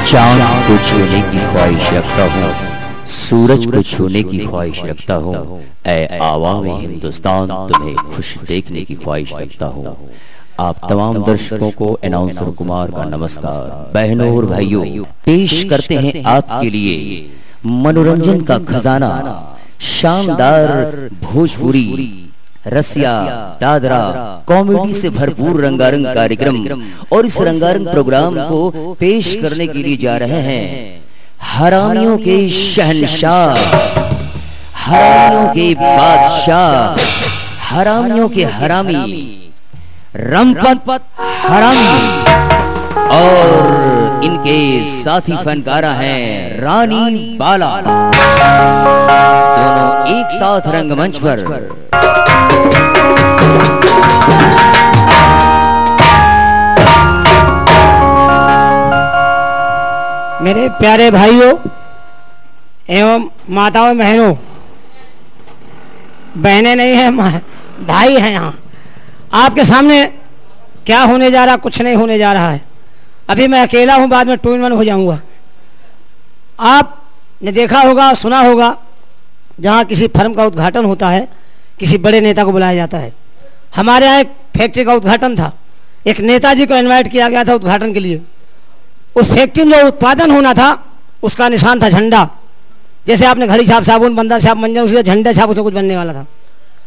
चांद को छूने की ख्वाहिश रखता हूँ, सूरज को छूने की ख्वाहिश रखता हूँ, ऐ आवाम हिंदुस्तान तुम्हें खुश देखने की ख्वाहिश रखता हूँ। आप तमाम दर्शकों को अनाउंसर कुमार का नमस्कार। बहनों और भाइयों, पेश करते हैं आपके लिए मनोरंजन का खजाना, शानदार भोजपुरी, रसिया, दादरा, कॉमेडी से भरपूर रंगारंग कार्यक्रम। और इस रंगारंग प्रोग्राम को पेश करने के लिए जा रहे हैं हरामियों के शहंशाह, हरामियों के बादशाह, हरामियों के हरामी, रमपत हरामी। और इनके साथी फनकारा हैं रानी बाला। दोनों एक साथ रंगमंच पर। मेरे प्यारे भाइयों एवं माताओं बहनों, बहनें नहीं है, भाई हैं यहाँ। आपके सामने क्या होने जा रहा, कुछ नहीं होने जा रहा है। अभी मैं अकेला हूँ, बाद में 2 in 1 हो जाऊंगा। आपने देखा होगा, सुना होगा, जहाँ किसी फर्म का उद्घाटन होता है, किसी बड़े नेता को बुलाया जाता है। हमारे यहाँ एक फैक्ट्री का उद्घाटन था, एक नेताजी को इनवाइट किया गया था उद्घाटन के लिए। उस फैक्ट्री में जो उत्पादन होना था उसका निशान था झंडा। जैसे आपने घड़ी छाप, साबुन, बंदर छाप, मंजन, उसी झंडे छाप, उसमें कुछ बनने वाला था।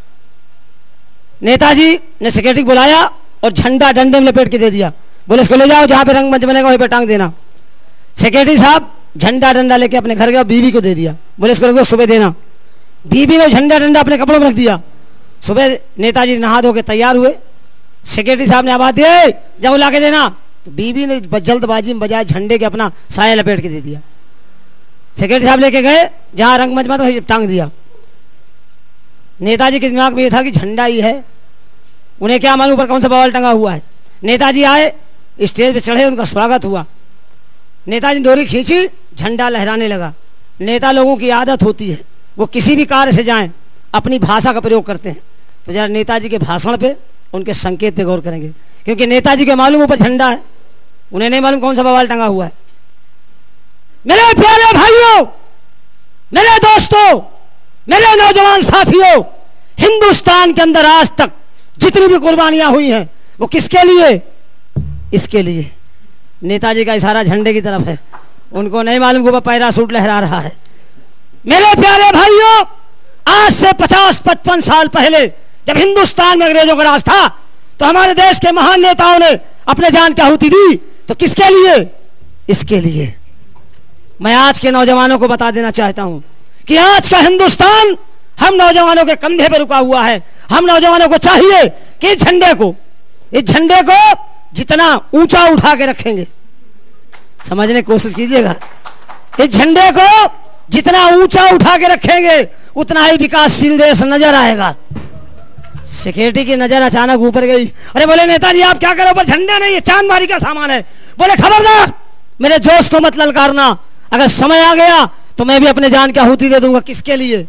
नेताजी ने सेक्रेटरी को बुलाया और झंडा डंडे में लपेट के दे दिया। बोले इसको ले जाओ, जहाँ पे रंगमंच बनेगा वहीं पे टांग देना। सेक्रेटरी साहब झंडा डंडा लेके अपने घर गया, बीवी को दे दिया। बोले इसको रख दो, सुबह देना। बीवी ने झंडा डंडा अपने कपड़ों में रख दिया। सुबह नेताजी नहा धो के तैयार हुए। सेक्रेटरी साहब ने आवाज दिए, जाओ ला के देना। तो बीवी ने जल्दबाजी में बजाय झंडे के अपना साया लपेट के दे दिया। सेक्रेटरी साहब लेके गए जहाँ रंगमंच में, तो टांग दिया। नेताजी के दिमाग में ये था कि झंडा ही है, उन्हें क्या मालूम ऊपर कौन सा बवाल टंगा हुआ है। नेताजी आए, स्टेज पे चढ़े, उनका स्वागत हुआ। नेताजी ने डोरी खींची, झंडा लहराने लगा। नेता लोगों की आदत होती है, वो किसी भी कार्य से जाएं अपनी भाषा का प्रयोग करते हैं। तो जरा नेताजी के भाषण पे, उनके संकेत पे गौर करेंगे, क्योंकि नेताजी के मालूम ऊपर झंडा है, उन्हें नहीं मालूम कौन सा बवाल टंगा हुआ है। मेरे प्यारे भाइयों, मेरे दोस्तों, मेरे नौजवान साथियों, हिंदुस्तान के अंदर आज तक जितनी भी कुर्बानियां हुई हैं वो किसके लिए? इसके लिए। नेताजी का इशारा झंडे की तरफ है, उनको नहीं मालूम कि वो पैरासूट लहरा रहा है। मेरे प्यारे भाइयों, आज से 50-55 साल पहले जब हिंदुस्तान में अंग्रेजों का राज था, तो हमारे देश के महान नेताओं ने अपने जान की आहुति दी। तो किसके लिए? इसके लिए। मैं आज के नौजवानों को बता देना चाहता हूं कि आज का हिंदुस्तान हम नौजवानों के कंधे पर रुका हुआ है। हम नौजवानों को चाहिए कि इस झंडे को जितना ऊंचा उठा के रखेंगे, समझने की कोशिश कीजिएगा, इस झंडे को जितना ऊंचा उठा के रखेंगे उतना ही विकासशील देश नजर आएगा। सेक्रेटरी की नजर अचानक ऊपर गई। अरे बोले नेताजी आप क्या करो, ऊपर झंडा नहीं है, चांदमारी का सामान है। बोले खबरदार, मेरे जोश को मत ललकारना, अगर समय आ गया तो मैं भी अपने जान की आहुति दे दूंगा। किसके लिए?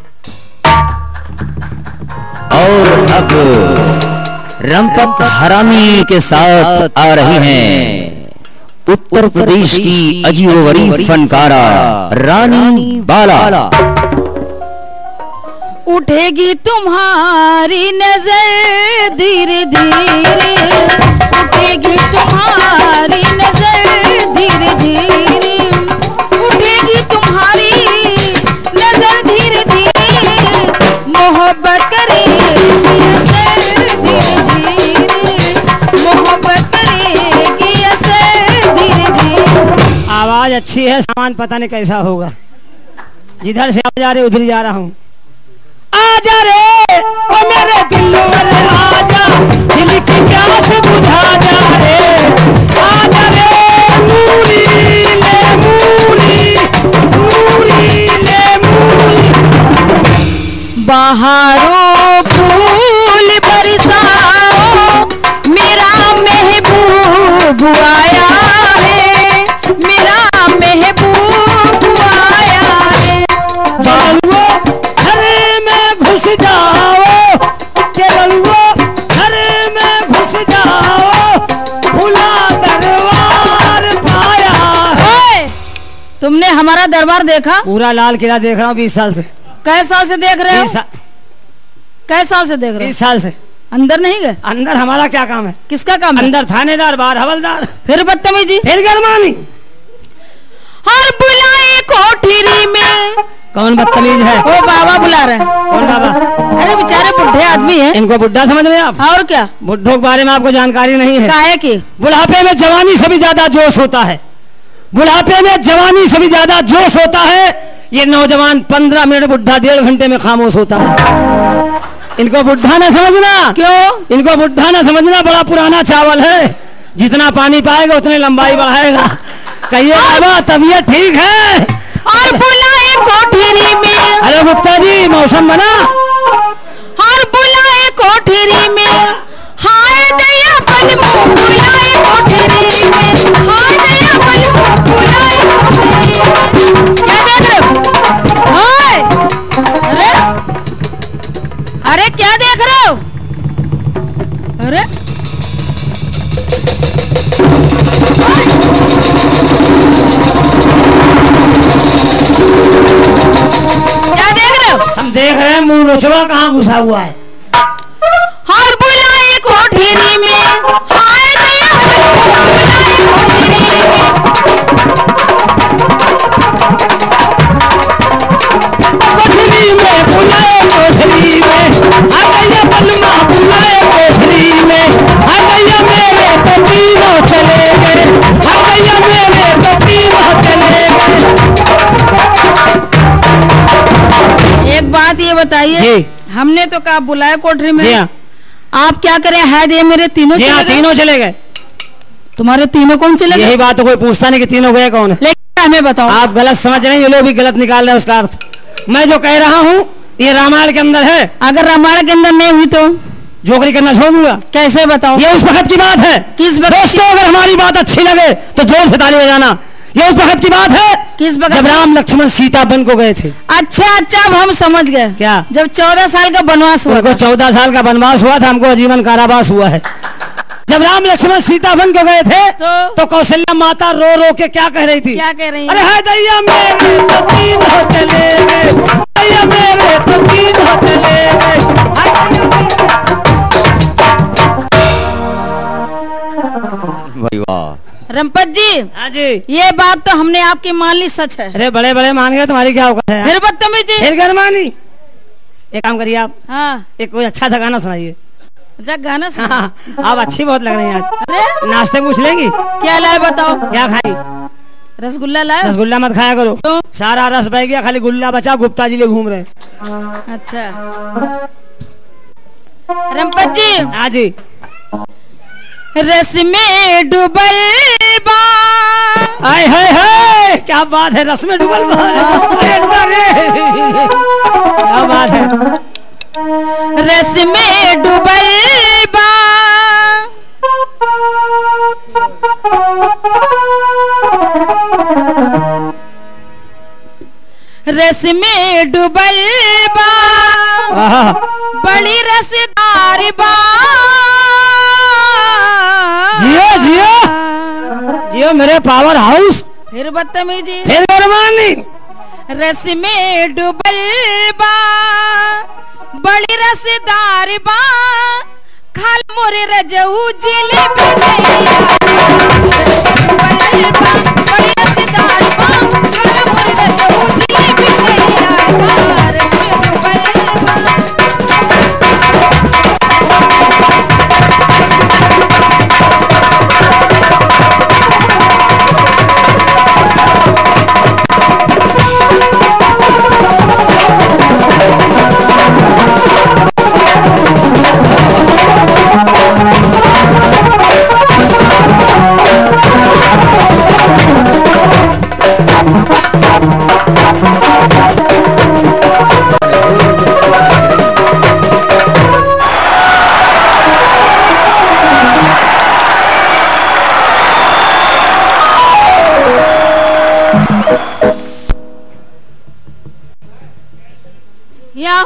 और अब रमपत हरामी के साथ आ रही हैं उत्तर प्रदेश की अजीबोगरीब फनकारा रानी बाला। उठेगी तुम्हारी नजर धीरे धीरे, उठेगी तुम्हारी नजर धीरे धीरे, उठेगी तुम्हारी नजर धीरे धीरे, मोहब्बत करेगी असर धीरे धीरे, मोहब्बत करेगी असर धीरे धीरे। आवाज अच्छी है, सामान पता नहीं कैसा होगा। जिधर से आ जा रहे उधर जा रहा हूँ। आजा रे ओ मेरे दिल वाले आजा, दिल की प्यास बुझा जा रे। आजा रे मूरी ले मूरी, मूरी ले मूरी। बहारों फूल बरसाओ, मेरा महबूब आया है, मेरा महबूब आया है। घुस जाओ केवल वो घर में घुस जाओ, खुला दरबार पाया है। तुमने हमारा दरबार देखा? पूरा लाल किला देख रहा हूँ 20 साल से। कै साल से देख रहे हो? 20 कै साल से देख रहे हो? 20 साल से। अंदर नहीं गए? अंदर हमारा क्या काम है? किसका काम है? अंदर थानेदार, बाहर हवलदार। फिर बदतमीजी, फिर गरमानी। हर बुलाए कोठरी में। कौन बदतमीज है? वो बाबा बुला रहे हैं। कौन बाबा? अरे बेचारे बुढ़े आदमी हैं। इनको बुढ़ा समझ रहे हैं आप? और क्या? बुढ़ों के बारे में आपको जानकारी नहीं है? काहे की? बुढ़ापे में जवानी से भी ज्यादा जोश होता है। बुढ़ापे में जवानी से भी ज्यादा जोश होता है। ये नौजवान 15 मिनट, बुढ़ा 1.5 घंटे में खामोश होता है। इनको बुढ़ा ना समझना। क्यों? इनको बुढ़ा ना समझना, बड़ा पुराना चावल है, जितना पानी पाएगा उतनी लंबाई बढ़ाएगा। कहिए बाबा तबीयत ठीक है? और बुलाए कोठरी में। अरे गुप्ता जी मौसम बना। और बुलाए कोठरी में, हाय दया बलमो बुलाए कोठरी में, हाय दया बलमो बुलाए कोठरी में। क्या देख रहे हो? हाय, अरे अरे क्या देख रहे हो? अरे क्या देख रहे हो? हम देख रहे हैं मुंह नोचवा कहाँ घुसा हुआ है। और बुलाए कोठरी में, हाय दया बुलाए कोठरी में। कोठरी में बुलाए, कोठरी में आ गया बलमा, बुलाए कोठरी में आ गया, मेरे तो तीनों चले गए, आ गया मेरे तो तीनों चले गए। एक बात ये बताइए, जी। हमने तो कहा बुलाए कोठरी में, जी हाँ। आप क्या करें? है ये मेरे तीनों जी हाँ, चले गए? तीनों चले गए। तुम्हारे तीनों कौन चले गए? यही बात तो कोई पूछता नहीं कि तीनों गए कौन है। लेकिन हमें बताओ। आप गलत समझ रहे हैं, ये लोग भी गलत निकाल रहे हैं उसका अर्थ। मैं जो कह रहा हूँ ये रामायण के अंदर है। अगर रामायण के अंदर नहीं हुई तो जोकरी करना छोड़ दूंगा। कैसे बताओ? ये उस वक्त की बात है। किस वक्त? दोस्तों अगर हमारी बात अच्छी लगे तो जोर से ताली बजाना। ये उस वक्त की बात है किस वक्त? जब राम लक्ष्मण सीता वन को गए थे। अच्छा अच्छा, अब हम समझ गए। क्या? जब 14 साल का वनवास हुआ उनको था। 14 साल का वनवास हुआ था, हमको आजीवन कारावास हुआ है। जब राम लक्ष्मण सीता वन को गए थे तो कौशल्या माता रो रो के क्या कह रही थी? क्या कह रही है? अरे है दैया मेरे तो तीनों चले गए, दैया मेरे तो तीनों चले गए। भाई वाह। रंपत जी, हाँ जी। ये बात तो हमने आपकी मान ली, सच है। अरे बड़े बड़े मान गए, तुम्हारी क्या औकात है? फिर बदतमीजी। फिर गरमानी। एक काम करिए आप, हाँ, एक कोई अच्छा सा गाना सुनाइए। अच्छा गाना सुना। हाँ, आप अच्छी बहुत लग रही हैं आज। अरे नाश्ते में कुछ लेंगी? क्या लाए बताओ? क्या खाई? रसगुल्ला लाए? रसगुल्ला मत खाया करो, क्यों? सारा रस बह गया, खाली गुल्ला बचा। गुप्ता जी ले घूम रहे हैं। अच्छा रंपत जी। हाँ जी। रस में डुबल बा। आय हाय हाय, क्या बात है, रस में डुबल बा। अरे अल्लाह रे, क्या बात है। रस में डुबल बा। रस में डुबल बा, आहा, बड़ी रसदार बा। जियो जियो जियो मेरे पावर हाउस। फिर बदतमीजी। फिर गरमानी। रस में डुबल बा, बड़ी रसदार बा। खाल मोरे रजऊ जिलेबी नैया। डुबल बा, बड़ी रसदार बा। खाल मोरे रजऊ जिलेबी नैया। रस में डुबल बा। यहाँ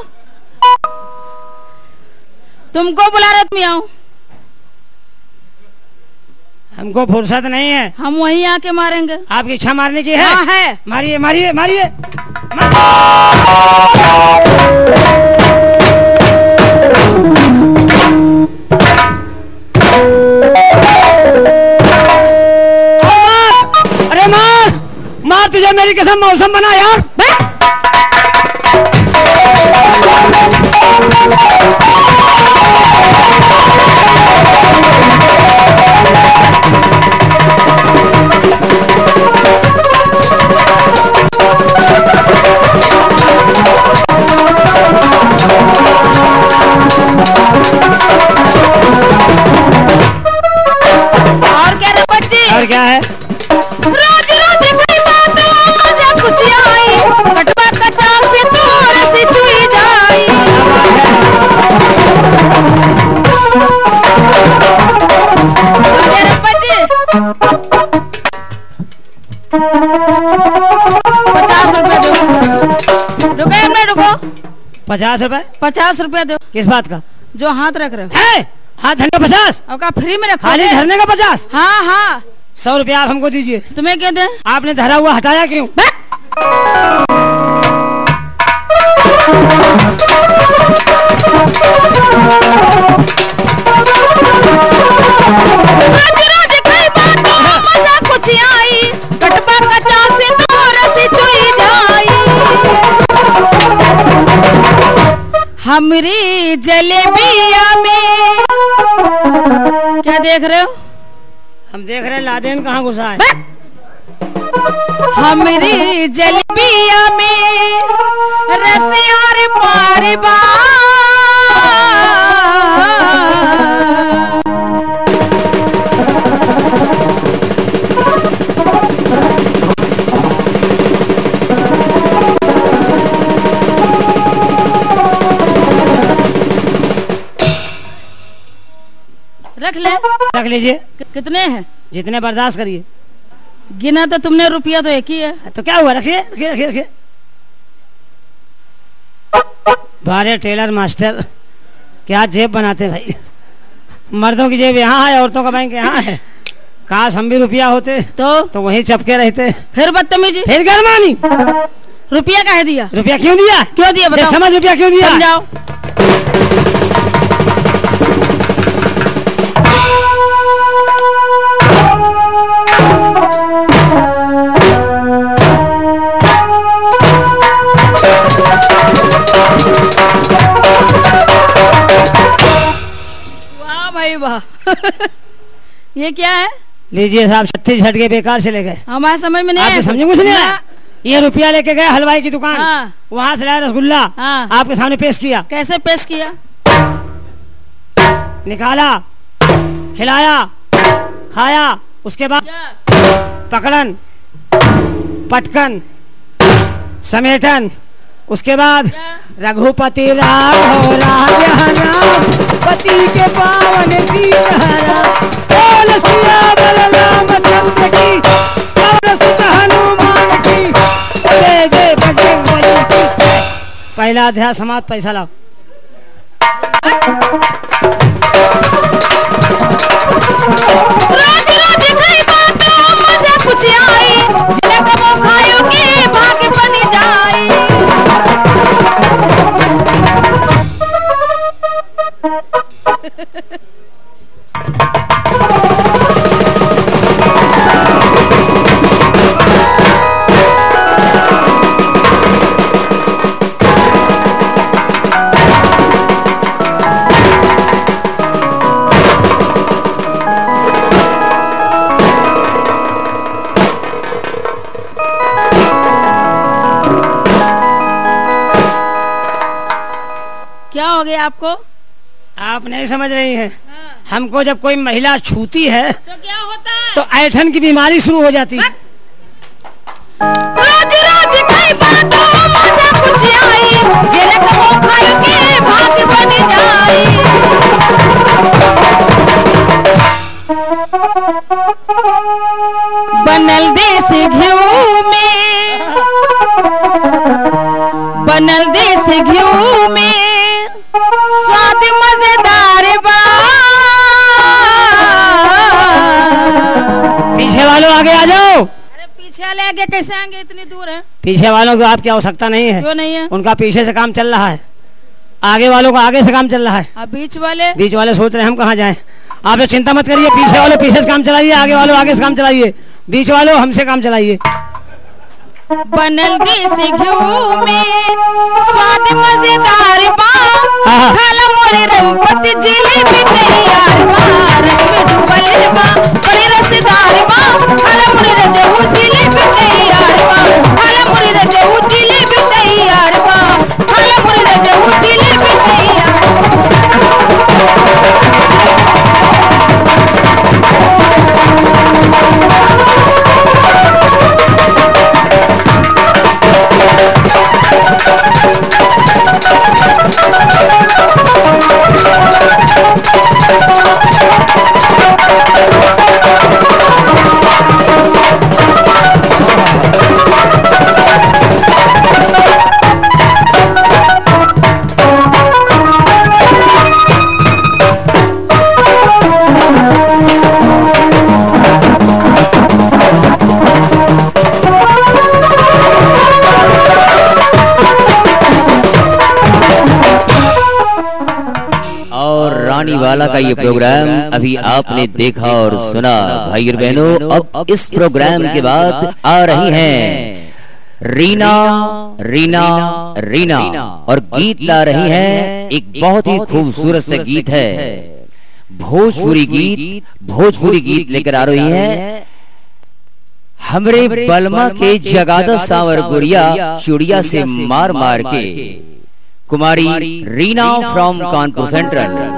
तुमको बुला रहा, तुम यहाँ हमको फुर्सत नहीं है। हम वहीं आके मारेंगे। आपकी इच्छा मारने की है? हाँ है। मारिए मारिए मारिए। अरे मार मार, तुझे मेरी कसम मौसम बना यार। और क्या रे बच्ची? और क्या है? रोज रोज कई बातों मजा कुछ आई, कटवा कचाव से तोर से चुई जाई। क्या रे बच्ची? 50 रुपए दो। रुको एक मिनट रुको। 50 रुपए? 50 रुपए दो। किस बात का? जो हाथ रख रहे हो। है हाथ धरने का 50? अब का फ्री में रखो? खाली धरने का 50? हाँ हाँ। 100 रुपया आप हमको दीजिए। तुम्हें क्या दे? आपने धरा हुआ हटाया क्यों? रोज रोज कई बातों मजा कुछ आई, कटवा कचाव से तोर से चुई जाई। हमरी जलेबिया में क्या देख रहे हो? हम देख रहे हैं लादेन कहाँ घुसा है। हमरी जलेबिया में रसियार पार बा। रख ले। रख लीजिए। कितने हैं? जितने बर्दाश्त करिए। गिना तो तुमने, रुपया तो एक ही है। तो क्या हुआ, रखिए रखिए रखिए रखिए। बारे टेलर मास्टर क्या जेब बनाते भाई। मर्दों की जेब यहाँ है, औरतों का बैंक यहाँ है। काश हम भी रुपया होते तो वहीं चपके रहते। फिर बदतमीजी, फिर गरमानी। रुपया काहे दिया? रुपया क्यों दिया? क्यों दिया बताओ? समझ रुपया क्यों दिया? समझाओ। वाह भाई वाह। ये क्या है? लीजिए साहब, 36 झटके बेकार से ले गए। हमारे समझ में नहीं आपके है। समझे कुछ नहीं आया? ये रुपया लेके गए हलवाई की दुकान। हाँ। वहाँ से लाया रसगुल्ला। हाँ। आपके सामने पेश किया। कैसे पेश किया? निकाला, खिलाया, खाया, उसके बाद पकड़न, पटकन, समेटन, उसके बाद रघुपति राघव राम पति के पावन सीतारा बोल सियावर रामचंद्र की पवन सुत हनुमान की जय जय बजरंगबली की। पहला अध्याय समाप्त। पैसा लाओ। रोज रोज कई बातों मजा कुछ आई, जिन्हें कबो खाओगे भाग्य बन जाई। क्या हो गया आपको? आप नहीं समझ रही हैं। हमको जब कोई महिला छूती है तो क्या होता है? तो ऐठन की बीमारी शुरू हो जाती है। रोज रोज कई बातों मजा कुछ आई, जिन्हें कबो खाओगे भाग्य बन जाई। बनल देश घिऊ में, बनल देश घिऊ में स्वाद मजेदार बा। आगे आ जाओ। अरे पीछे वाले आगे कैसे आएंगे, इतनी दूर है। पीछे वालों को आपकी आवश्यकता नहीं है। क्यों नहीं है? उनका पीछे से काम चल रहा है, आगे वालों को आगे से काम चल रहा है। अब बीच वाले सोच रहे हैं हम कहाँ जाएं। आप लोग चिंता मत करिए, पीछे वालों पीछे से काम चलाइए, आगे वालों आगे से काम चलाइए, बीच वालों हमसे काम चलाइए। बनल देसी घी में स्वाद मजेदार बा, खाला मोरे रंगपत जिलेबी तैयार बा, रस में डूबल बा बड़ी रसदार बा, खाला मोरे रजहू जिलेबी तैयार बा, खाला मोरे रजहू जिलेबी तैयार बा, खाला मोरे रजहू जिलेबी तैयार। वाला का ये प्रोग्राम अभी आपने देखा और सुना। भाई और बहनों, अब इस प्रोग्राम के बाद आ रही हैं रीना रीना रीना और गीत ला रही हैं एक बहुत ही खूबसूरत सा गीत है, भोजपुरी गीत लेकर आ रही है हमरे बलमा के जगादा सावर गुड़िया चुड़िया से मार मार के, कुमारी रीना फ्रॉम कानपुर सेंट्रल।